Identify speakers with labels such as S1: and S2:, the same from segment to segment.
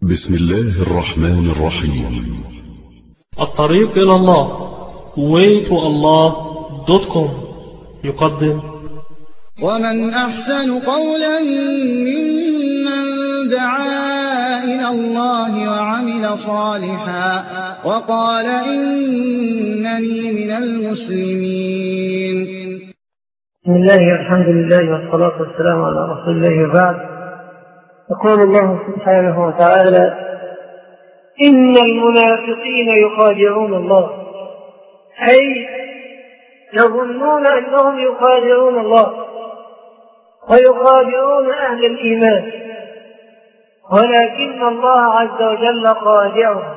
S1: بسم الله الرحمن الرحيم.
S2: الطريق إلى الله waytoallah.com يقدم:
S3: ومن أحسن قولا ممن دعا إلى الله وعمل صالحا وقال إنني من المسلمين.
S4: بسم الله والحمد لله والصلاة والسلام على رسول الله وبعد. يقول الله سبحانه وتعالى: إن المنافقين يخادعون الله، أي يظنون أنهم يخادعون الله ويخادعون أهل الإيمان، ولكن الله عز وجل خادعهم،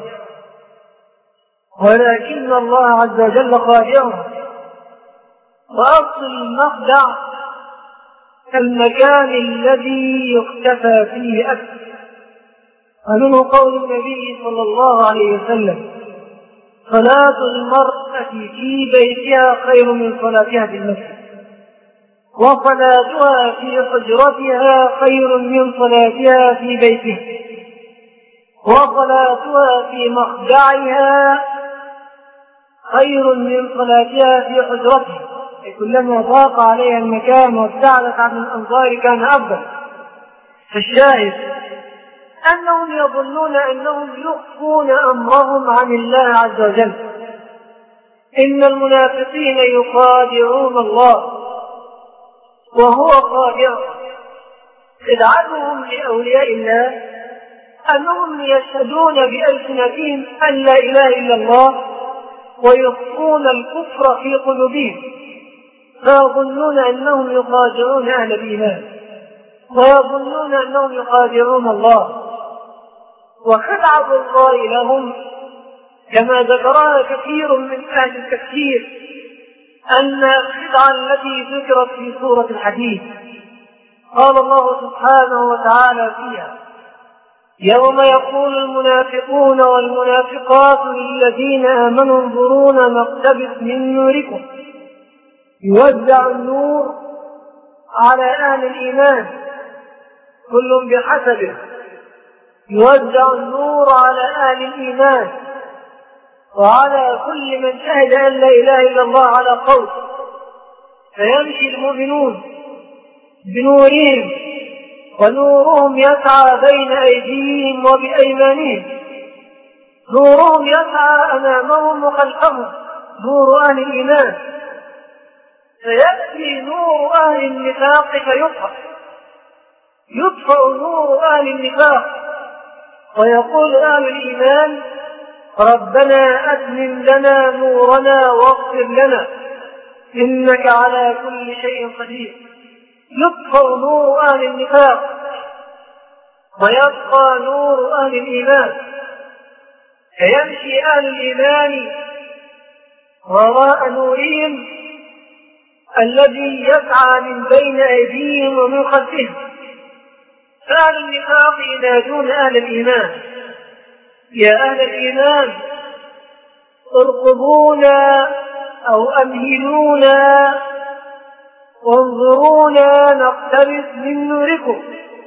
S4: وأصل المخدع المكان الذي يختفى فيه أكثر، ومنه قول النبي صلى الله عليه وسلم: صلاة المرأة في بيتها خير من صلاتها في المسجد، وصلاتها في حجرتها خير من صلاتها في بيتها، وصلاتها في مخدعها خير من صلاتها في حجرتها. كلما ضاق عليها المكان وابتعدت عن الأنظار كان أفضل. فالشاهد أنهم يظنون أنهم يخفون أمرهم عن الله عز وجل. إن المنافقين يخادعون الله وهو خادعهم. خدعتهم لأولياء الله أنهم يشهدون بألسنتهم أن لا إله إلا الله ويخفون الكفر في قلوبهم، فيظنون أنهم يخادعون أهل الإيمان ويظنون أنهم يخادعون الله. وخدعة الله لهم كما ذكرها كثير من أهل التفسير أن الخدعة التي ذكرت في سورة الحديد قال الله سبحانه وتعالى فيها: يوم يقول المنافقون والمنافقات للذين آمنوا انظرونا نقتبس من نوركم. يوزع النور على أهل الإيمان كل بحسبه، يوزع النور على أهل الإيمان وعلى كل من شهد أن لا إله إلا الله على قول، فيمشي المؤمنون بنورهم ونورهم يسعى بين أيديهم وبأيمانهم، نورهم يسعى أمامهم وخلفهم، نور أهل الإيمان، فيأتي نور أهل النفاق يطفأ نور أهل النفاق، ويقول أهل الإيمان: ربنا أتمم لنا نورنا واغفر لنا إنك على كل شيء قدير. يطفأ نور أهل النفاق ويبقى نور أهل الإيمان، فيمشي أهل الإيمان وراء نورهم الذي يسعى من بين أيديهم ومن خلفهم. فأهل النفاق ينادون أهل الإيمان: يا أهل الإيمان ارقبونا أو أمهلونا وانظرونا نقتبس من نوركم.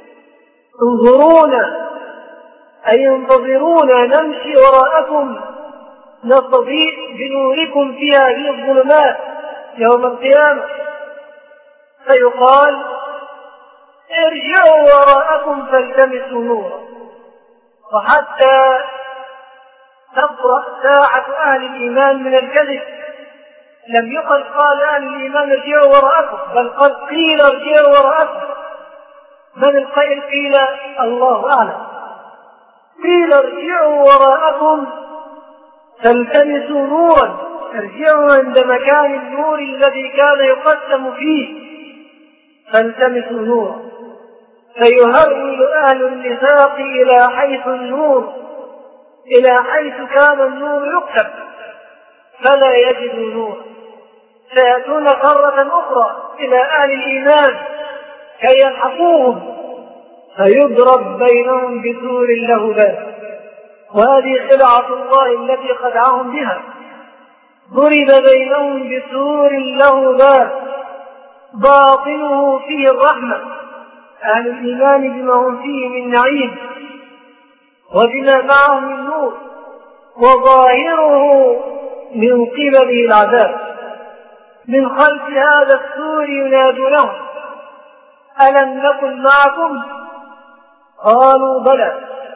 S4: انظرونا أي انتظرونا نمشي وراءكم نستضيء بنوركم في هذه الظلمات يوم القيامة. فيقال: ارجعوا وراءكم فالتمسوا نورا. وحتى تبرأ ساعة أهل الإيمان من الكذب لم يقل قال أهل الإيمان ارجعوا وراءكم، بل قد قيل ارجعوا وراءكم. من القائل؟ قيل الله أعلم. قيل ارجعوا وراءكم فالتمسوا نورا، ارجعوا عند مكان النور الذي كان يقسم فيه، فالتمسوا نورا. فيهرول أهل النفاق إلى حيث النور، إلى حيث كان النور يكتب، فلا يجدوا نورا، فيأتون مرة أخرى إلى أهل الإيمان كي يلحقوهم، فيضرب بينهم بسور له باب. وهذه خدعة الله التي خدعهم بها. ضرب بينهم بسور له باب باطنه فيه الرحمة، أهل الإيمان بما هم فيه من نعيم، وبما معه من نور، وظاهره من قبله العذاب. من خلف هذا السور ينادونهم: ألم نكن معكم؟ قالوا بلى،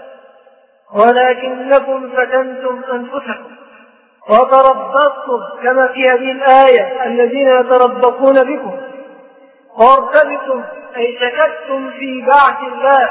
S4: ولكنكم فتنتم أنفسكم وتربصتم، كما في هذه الآية: الذين يتربصون بكم، وارتبتم أي شككتم في بعث الله،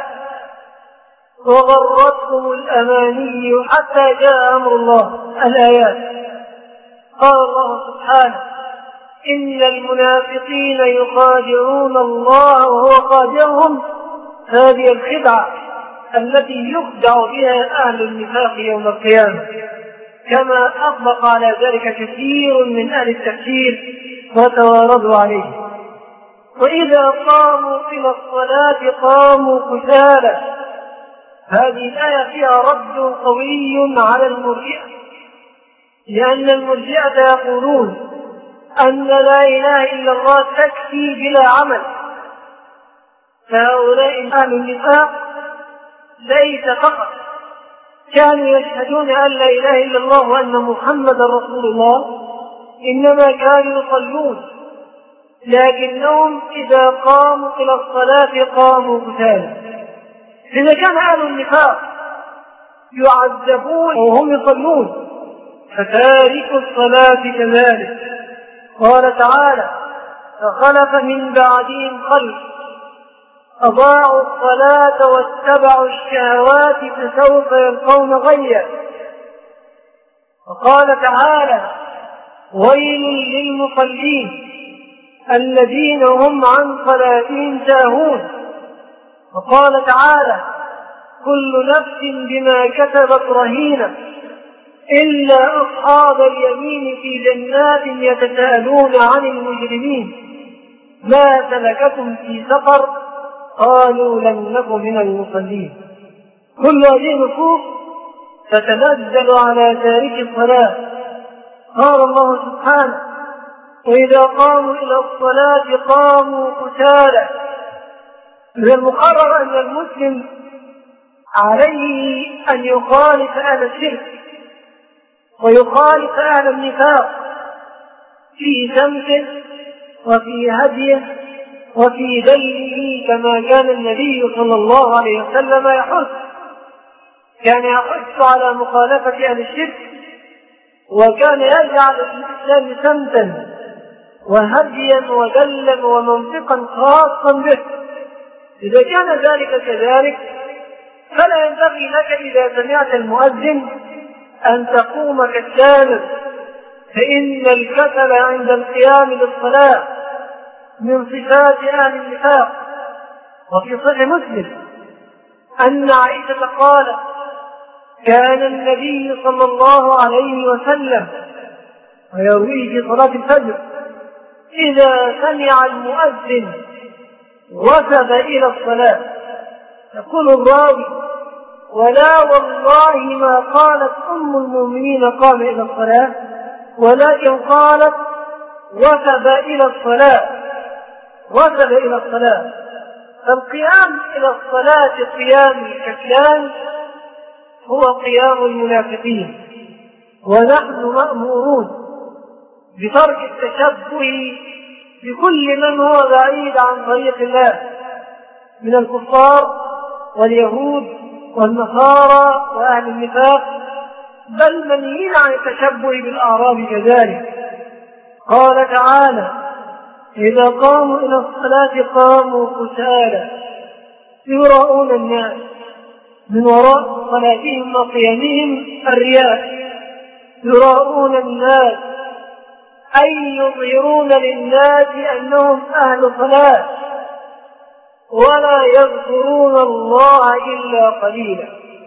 S4: وغرتكم الأماني حتى جاء أمر الله. الآيات. قال الله سبحانه: إن المنافقين يخادعون الله وهو خادعهم. هذه الخدعة التي يخدع بها أهل النفاق يوم القيامة، كما أطلق على ذلك كثير من أهل التفسير وتواردوا عليه. وإذا قاموا إلى الصلاة قاموا كسالى. هذه الآية فيها رد قوي على المرجئة، لأن المرجئة يقولون أن لا إله إلا الله تكفي بلا عمل. فهؤلاء أهل النفاق ليس فقط كانوا يشهدون أن لا إله إلا الله وأن محمدا رسول الله، إنما كانوا يصلون، لكنهم إذا قاموا إلى الصلاة قاموا كسالى. إذا كان أهل النفاق يعذبون وهم يصلون، فتاركوا الصلاة كذلك. قال تعالى: فخلف من بعدهم خلف أضاعوا الصلاة واتبعوا الشهوات فسوف يلقون غيا. وقال تعالى: ويل للمصلين الذين هم عن صلاتهم ساهون. وقال تعالى: كل نفس بما كسبت رهينة إلا أصحاب اليمين في جنات يتساءلون عن المجرمين ما سلككم في سقر قالوا لم نك من المصلين. كل هذه النصوص تتنزل على تارك الصلاة. قال الله سبحانه: وإذا قاموا إلى الصلاة قاموا كسالى. من المقرر أن المسلم عليه أن يخالف أهل الشرك ويخالف أهل النفاق في سمته وفي هديه وفي دله، كما كان النبي صلى الله عليه وسلم يحث. كان يحث على مخالفة أهل الشرك، وكان يجعل الإسلام سمتا وهديا ودلا ومنطقا خاصا به. إذا كان ذلك كذلك، فلا ينبغي لك إذا سمعت المؤذن أن تقوم كالسامر، فإن الكسل عند القيام للصلاة من صفات أهل النفاق. وفي صحيح مسلم أن عائشة قالت: كان النبي صلى الله عليه وسلم، ويرويه في صلاة الفجر، إذا سمع المؤذن وثب إلى الصلاة. يقول الراوي: ولا والله ما قالت أم المؤمنين قام إلى الصلاة، ولكن قالت وثب إلى الصلاة، وثب إلى الصلاة. فالقيام إلى الصلاة قيام الكسلان هو قيام المنافقين، ونحن مأمورون بترك التشبه بكل من هو بعيد عن طريق الله من الكفار واليهود والنصارى وأهل النفاق، بل منهين عن التشبه بالأعراب كذلك. قال تعالى: إذا قاموا إلى الصلاة قاموا كسالى يراءون الناس. من وراء صلاتهم وقيامهم الرياء، يراءون الناس أي يظهرون للناس أنهم أهل صلاة، ولا يذكرون الله إلا قليلا.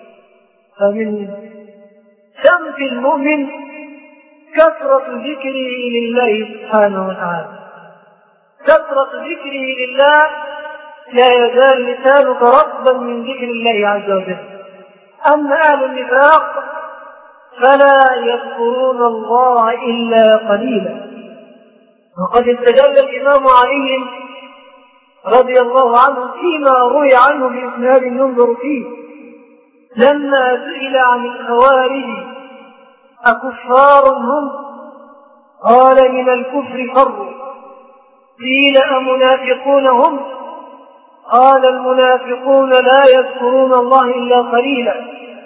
S4: فمن شمس المؤمن كثرة ذكره لله سبحانه وتعالى. كثرة ذكره لله، لا يزال لسانك رطبا من ذكر الله عز وجل. أما أهل النفاق فلا يذكرون الله إلا قليلا. وقد استدل الإمام علي رضي الله عنه فيما روي عنه بإسناد ينظر فيه لما سئل عن الخوارج أكفار هم؟ قال من الكفر فروا. قيل أمنافقون هم؟ قال المنافقون لا يذكرون الله إلا قليلا،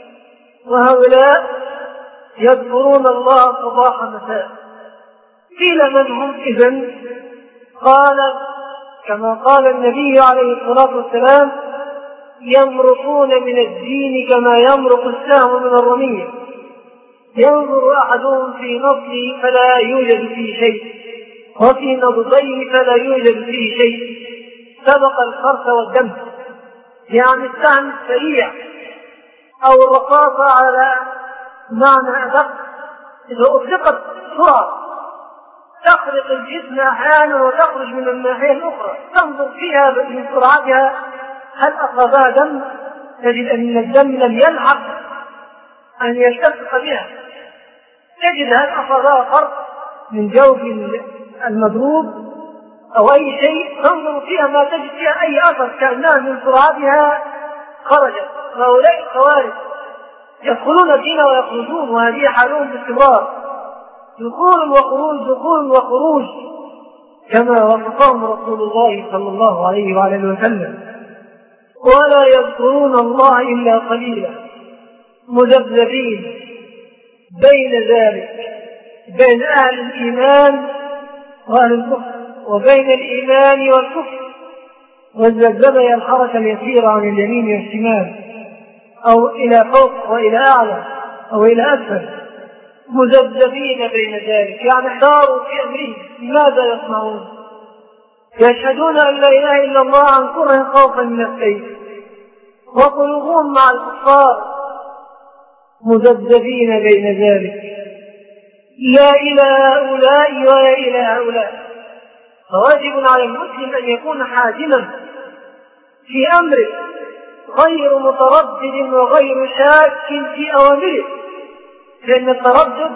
S4: وهؤلاء يذكرون الله صباح مساء. قيل من هم إذن؟ قال كما قال النبي عليه الصلاة والسلام: يمرقون من الدين كما يمرق السهم من الرمية، ينظر أحدهم في نصله فلا يوجد فيه شيء، وفي نضديه فلا يوجد فيه شيء، سبق الخرس والدم. يعني السهم السريع أو الرقاصة على معنى أدق، إذا أطلقت بسرعة تخرق الجسم أحيانا وتخرج من الناحية الأخرى، تنظر فيها من سرعتها هل أصابها دم، تجد أن الدم لم يلحق أن يلتصق بها، تجد هل أصابها فرق من جوف المضروب أو أي شيء، تنظر فيها ما تجد فيها أي أثر، كأنها من سرعتها خرجت. هؤلاء الخوارج يدخلون الدين ويخرجون، وهذه حالهم باستمرار، دخول وخروج دخول وخروج، كما وصفهم رسول الله صلى الله عليه وعلى اله وسلم. ولا يذكرون الله إلا قليلا، مذبذبين بين ذلك، بين أهل الإيمان وأهل الكفر، وبين الإيمان والكفر. والذبذبة هي الحركة اليسيرة عن اليمين والشمال، أو إلى فوق وإلى أعلى أو إلى أسفل، مذبذبين بين ذلك، يعني احتاروا في أمرهم ماذا يصنعون. يشهدون أن لا إله إلا الله عن كره خوفا من السيف، وقلوبهم مع الكفار، مذبذبين بين ذلك، لا إلى هؤلاء ولا إلى هؤلاء. فواجب على المسلم أن يكون حازما في أمره، غير متردد وغير شاك في أوامره، لأن التردد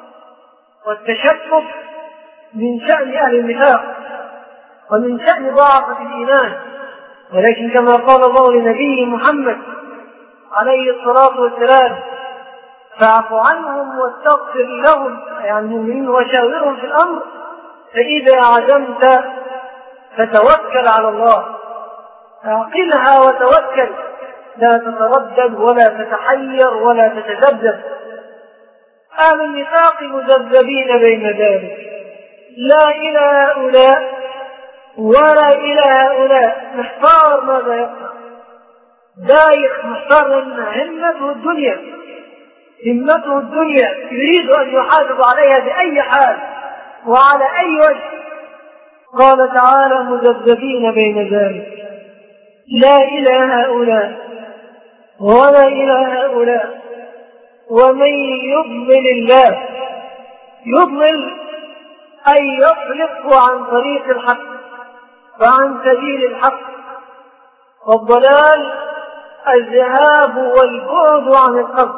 S4: والتشكك من شأن أهل النفاق ومن شأن ضعفة الإيمان. ولكن كما قال الله لنبيه محمد عليه الصلاة والسلام: فاعف عنهم واستغفر لهم، يعني المؤمنين، وشاورهم في الأمر، فإذا عزمت فتوكل على الله. اعقلها وتوكل، لا تتردد ولا تتحير ولا تتذبذب. أهل النفاق مذبذبين بين ذلك، لا إلى هؤلاء ولا إلى هؤلاء، محتار ماذا يصنع، دايخ محتار، لأن همته الدنيا، همته الدنيا، يريد أن يحافظ عليها بأي حال وعلى أي وجه. قال تعالى: مذبذبين بين ذلك، لا إلى هؤلاء ولا إلى هؤلاء. ومن يضلل الله، يضلل أي يفلق عن طريق الحق وعن سبيل الحق. والضلال الذهاب والبعد عن الحق،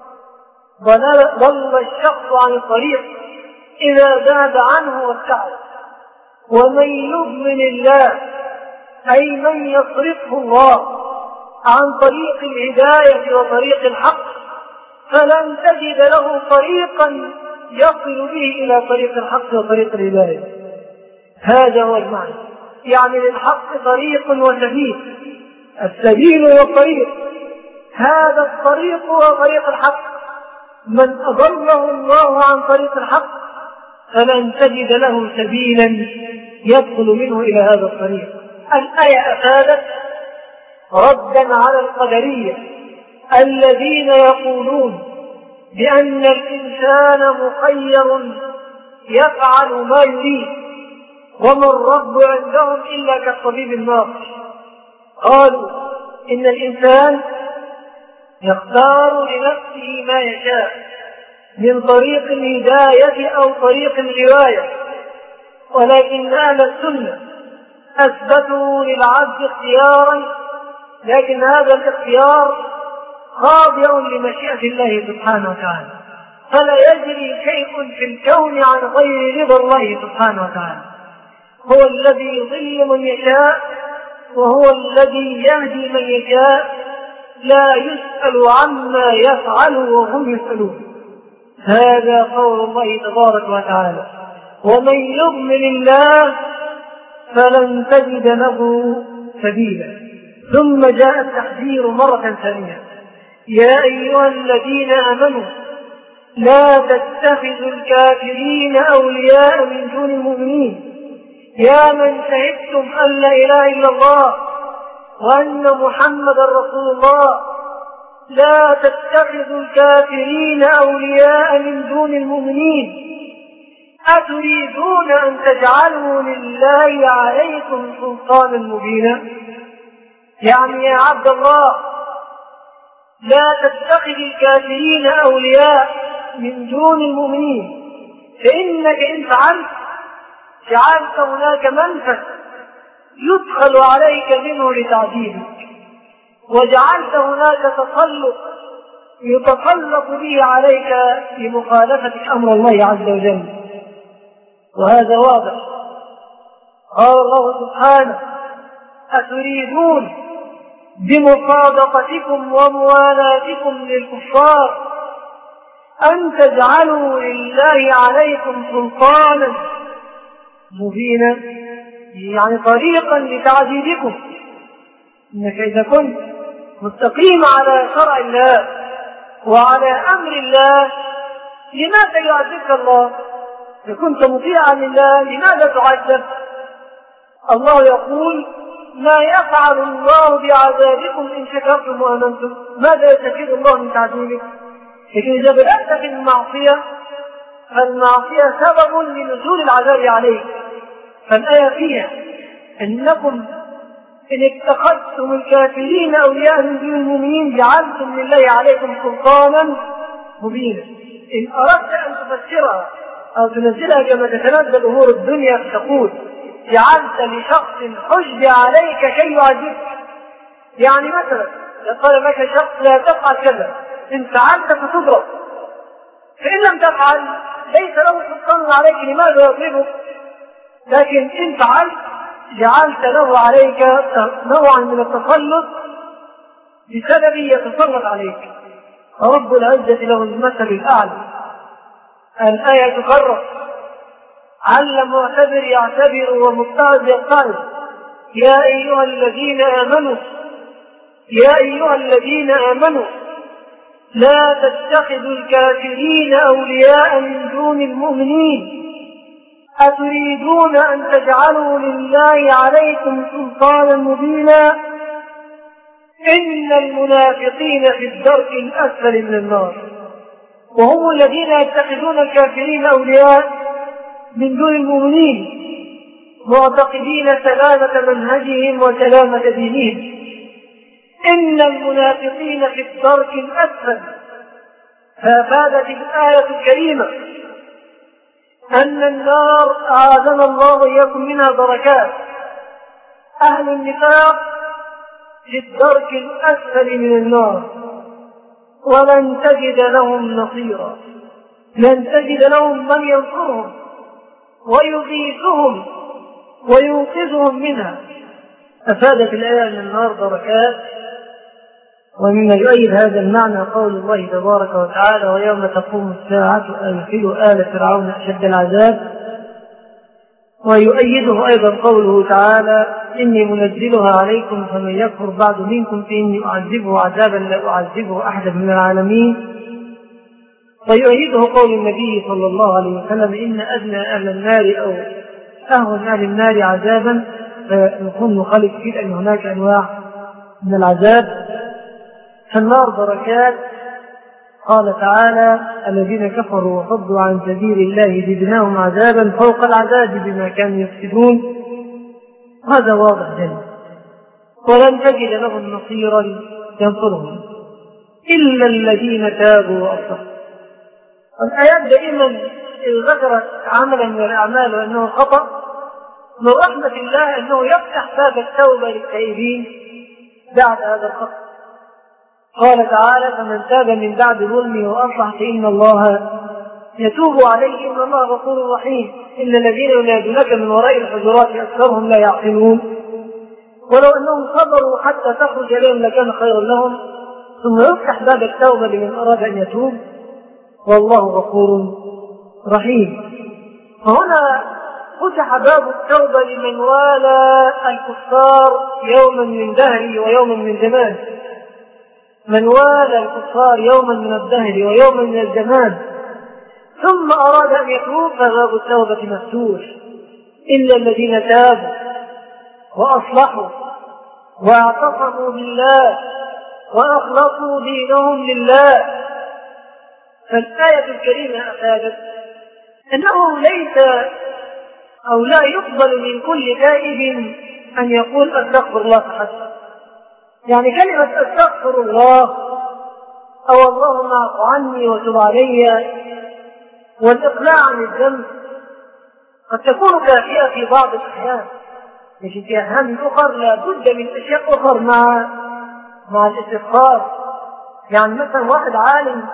S4: ضل الشخص عن الطريق إذا زاد عنه وابتعد. ومن يضلل الله أي من يصرفه الله عن طريق الهداية وطريق الحق، فلن تجد له طريقا يصل به إلى طريق الحق وطريق الهداية. هذا هو المعنى، يعني للحق طريق وسبيل، السبيل والطريق، هذا الطريق هو طريق الحق. من أضله الله عن طريق الحق فلن تجد له سبيلا يدخل منه إلى هذا الطريق. الآية أفادت ردا على القدرية الذين يقولون بأن الإنسان مخير يفعل ما يريد، وما الرب عندهم إلا كالطبيب الناصح. قالوا إن الإنسان يختار لنفسه ما يشاء من طريق الهداية أو طريق الغواية، ولكن أهل السنة أثبتوا للعبد اختيارا، لكن هذا الاختيار خاضع لمشيئة الله سبحانه وتعالى، فلا يجري شيء في الكون عن غير رضا الله سبحانه وتعالى. هو الذي يضل من يشاء وهو الذي يهدي من يشاء، لا يسأل عما يفعل وهم يسألون. هذا قول الله تبارك وتعالى. ومن يضلل الله فلن تجد له سبيلا. ثم جاء التحذير مرة ثانية: يا أيها الذين آمنوا لا تتخذوا الكافرين أولياء من دون المؤمنين يا من شهدتم أن لا إله إلا الله وأن محمدا رسول الله لا تتخذوا الكافرين أولياء من دون المؤمنين أتريدون أن تجعلوا لله عليكم سلطانا مبينا. يعني يا عبد الله لا تتخذ الكافرين أولياء من دون المؤمنين، فإنك إن فعلت جعلت هناك منفذ يدخل عليك منه لتعذيبك، وجعلت هناك تسلط يتسلط به عليك لمخالفة أمر الله عز وجل. وهذا واضح. قال الله سبحانه: أتريدون بمصادقتكم وموالاتكم للكفار أن تجعلوا لله عليكم سلطانا مبينا، يعني طريقا لتعذيبكم. إنك إذا كنت مستقيم على شرع الله وعلى أمر الله لماذا يعذبك الله؟ إذا كنت مطيعا لله لماذا تعذب؟ الله يقول: ما يفعل الله بعذابكم إن شكرتم وآمنتم. ماذا يستفيد الله من تعذيبك؟ لكن إذا بدأت في المعصية فالمعصية سبب لنزول العذاب عليك. فالآية فيها أنكم إن اتخذتم الكافرين أولياء من دون المؤمنين جعلتم لله عليكم سلطانا مبينا. إن أردت أن تفسرها أو تنزلها كما تتنزل أمور الدنيا فتقول: جعلت لشخص حجة عليك كي يعذبك. يعني مثلا قال لك شخص لا تفعل كذا، إن فعلت فتضرب، فإن لم تفعل ليس له سلطان عليك لماذا يضربك، لكن إن فعلت جعلت له عليك نوعا من التسلط بسبب يتسلط عليك. رب العزة له المثل الأعلى. الآية تكرر: علم معتبر يعتبر ومتعظ يتعظ. يا أيها الذين آمنوا يا أيها الذين آمنوا لا تتخذوا الكافرين أولياء من دون المؤمنين أتريدون أن تجعلوا لله عليكم سلطانا مبينا إن المنافقين في الدرك الأسفل من النار. وهم الذين يتخذون الكافرين أولياء من دون المؤمنين معتقدين سلامة منهجهم وسلامة دينهم. إن المنافقين في الدرك الأسفل. فأفادت الآية الكريمة أن النار أعاذنا الله إياكم منها دركات. أهل النفاق في الدرك الأسفل من النار، ولن تجد لهم نصيرا، لن تجد لهم من ينصرهم ويغيثهم وينقذهم منها. أفادت الآية أن النار دركات. ومما يؤيد هذا المعنى قول الله تبارك وتعالى: ويوم تقوم الساعة أدخلوا آل فرعون أشد العذاب. ويؤيده أيضا قوله تعالى: إني منزلها عليكم فمن يكفر بعد منكم فإني أعذبه عذابا لا أعذبه أحدا من العالمين. ويؤيده قول النبي صلى الله عليه وسلم: إن أدنى أهل النار أو أهون أهل النار عذابا، فيكون مخالف فيه أن هناك أنواع من العذاب. فالنار دركات. قال تعالى: الذين كفروا وصدوا عن سبيل الله زدناهم عذابا فوق العذاب بما كانوا يفسدون. هذا واضح جدا. ولن تجد لهم نصيرا ينصرهم إلا الذين تابوا وأصلحوا. الآيات دائما ذكرت عملا من الأعمال وأنه خطأ، من رحمة الله أنه يفتح باب التوبة للتائبين بعد هذا الخطأ. قال تعالى: فمن تاب من بعد ظلمه وأصلح فإن الله يتوب عليه إن الله غفور رحيم. إن الذين ينادونك من وراء الحجرات أكثرهم لا يعقلون. ولو أنهم صبروا حتى تخرج إليهم لكان خيرا لهم، ثم يفتح باب التوبة لمن أراد أن يتوب، والله غفور رحيم. فهنا فتح باب التوبة لمن والى الكفار يوما من دهره ويوما من زمان. من والى الكفار يوما من الدهر ويوما من الزمان ثم أراد أن يتوب فباب التوبة مفتوح، إلا الذين تابوا وأصلحوا واعتصموا بالله وأخلصوا دينهم لله. فالآية الكريمة أفادت أنه ليس أو لا يقبل من كل تائب أن يقول أستغفر الله فحسب. يعني كلمة أستغفر الله أو اللهم اعف عني وتب علي والإقلاع عن الذنب قد تكون كافية في بعض الأحيان، لكن في أحيان أخرى لا بد من أشياء أخرى مع الاستغفار. يعني مثلا واحد عالم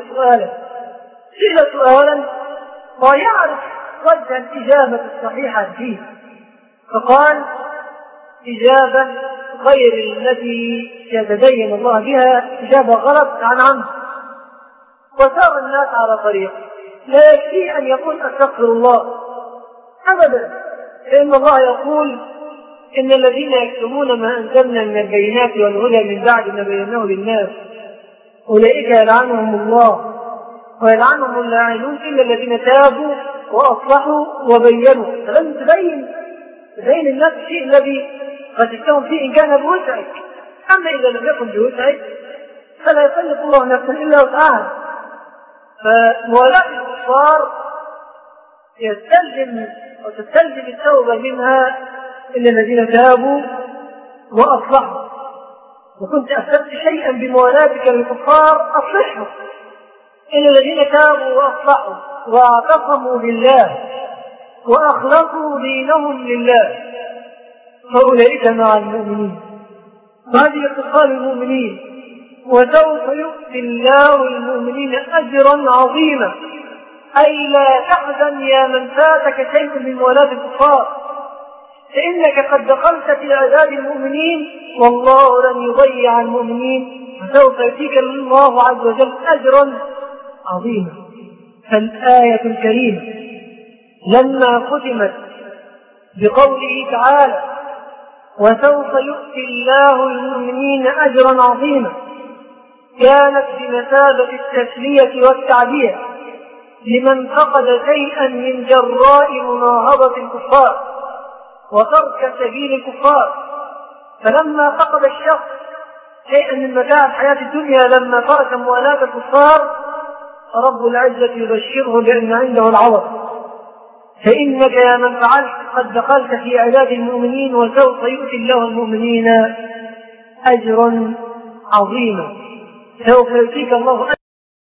S4: سئل سؤالا ويعرف وجه الإجابة الصحيحة فيه، فقال إجابة غير التي يتدين الله بها، إجابة غلط عن عمد، وسار الناس على طريق. لا يكفي أن يقول أستغفر الله أبدا، لأن الله يقول إن الذين يكتمون ما أنزلنا من البينات والهدى من بعد ما بيناه للناس أولئك يلعنهم الله ويلعنهم اللاعنون إلا الذين تابوا وأصلحوا وبينوا. فلازم تبين الناس الشيء الذي قد تكون فيه إن كان بوسعك، أما إذا لم يكن بوسعك فلا يكلف الله نفسا إلا وسعها. فموالاة الكفار تستلزم التوبة منها إلا الذين تابوا وأصلحوا. وكنت أفسدت شيئا بموالاتك للكفار أصلحه، إلا الذين تابوا وأصلحوا واعتصموا بالله وأخلصوا دينهم لله فأولئك مع المؤمنين. وهذه اتصال المؤمنين، وسوف يؤتي الله المؤمنين أجرا عظيما. أي لا تحزن يا من فاتك شيء من موالاه الكفار، فإنك قد دخلت في عذاب المؤمنين والله لن يضيع المؤمنين، وسوف يؤتيك الله عز وجل أجرا عظيما. فالآية الكريمة لما ختمت بقوله تعالى وسوف يؤتي الله المؤمنين أجرا عظيما كانت بمثابة التسلية والتعبير لمن فقد شيئا من جراء مناهضة الكفار وترك سبيل الكفار. فلما فقد الشخص شيئا من متاع الحياة الدنيا لما ترك موالاة الكفار رب العزة يبشره بأن عنده العوض. فإنك يا من فعلت قد دخلت في عداد المؤمنين وسوف يؤتي الله المؤمنين أجرا عظيما. سوف يؤتيك الله